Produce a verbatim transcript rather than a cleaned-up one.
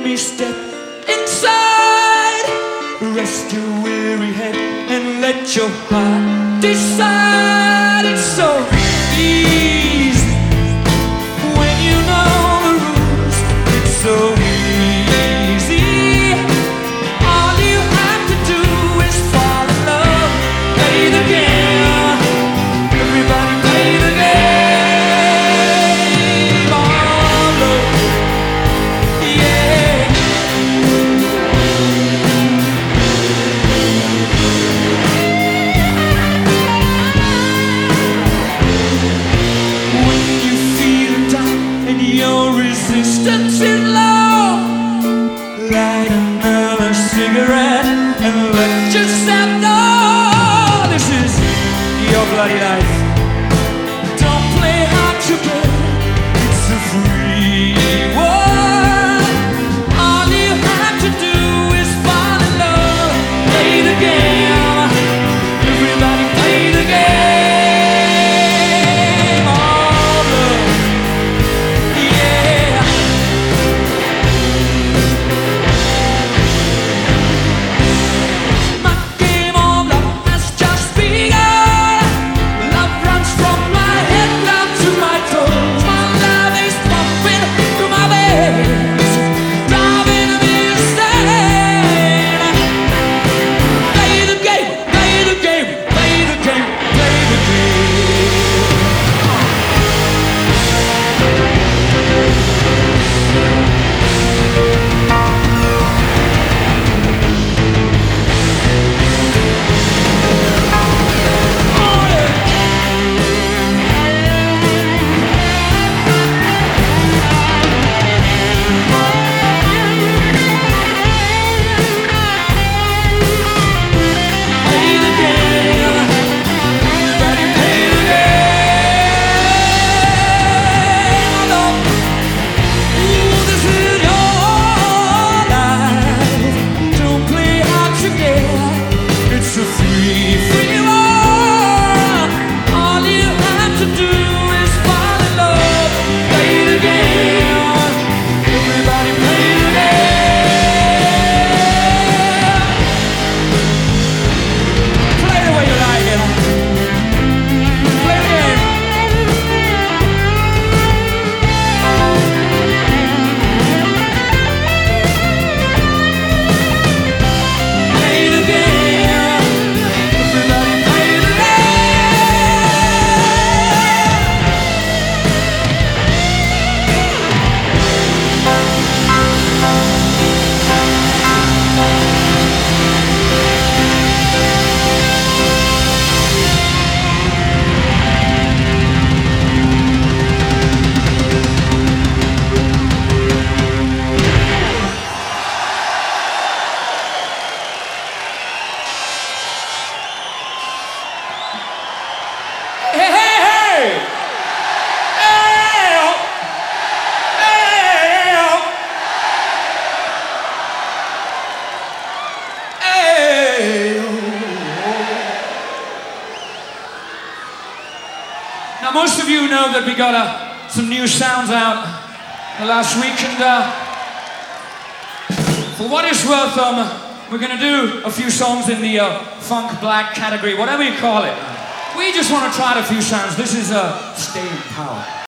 me step inside. Rest your weary head and let your heart decide. It's so easy when you know the rules. It's so easy. All you have to do is fall in love. Play the game. Everybody play the game. Oh, love. Yeah. When you feel down and your resistance is low, light another cigarette and let yourself know this is your bloody life. Don't play hard to get, it's a free world. All you have to do is fall in love. Play the game. Everybody play the game. Oh, love. Yeah. My game of love has just begun. Love runs from my head down to my toes. My love is pumping through my veins, driving me insane. Play the game, play the game, play the game, play the game. Oh, yeah. Play the game. Everybody play the game. Love. Ooh, this is your life. Don't play hard to get. It's a free, free world. All you have to do is fall in love. Play the game. Everybody play the game. Play the way you like it. Play the game. Play the game. Everybody play the Hey, hey, hey! Hey! Hey! Now, most of you know that we got uh, some new sounds out uh, last week, and uh, for what it's worth, um, we're gonna do a few songs in the uh, funk black category, whatever you call it. We just want to try out a few sounds. This is uh, Stay in Power.